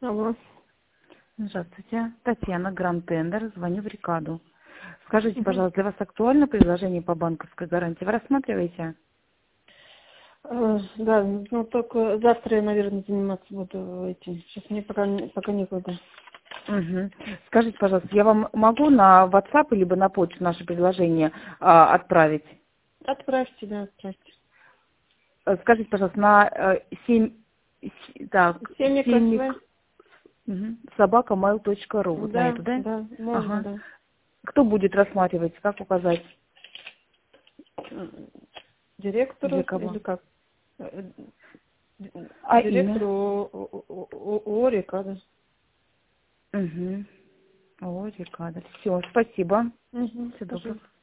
Алло. Здравствуйте. Татьяна, Гранд Тендер. Звоню в Рикаду. Скажите, Мгм. пожалуйста, для вас актуально предложение по банковской гарантии? Вы рассматриваете? Да, ну только завтра я, наверное, заниматься буду этим. Сейчас мне пока некуда. Угу. Скажите, пожалуйста, я вам могу на WhatsApp либо на почту наше предложение отправить? Отправьте, да, отправьте. Скажите, пожалуйста, на 7, так, Семик 7 СВ? собака mail.ru. Вот на Да, эту, да? да, можно, Ага. да. Кто будет рассматривать? Как указать? Директору Для кого? или как? Э, А имя? Директору ОРИКа, да. Угу. О, Рикада. Все, спасибо. Угу, Всего доброго. пожалуйста.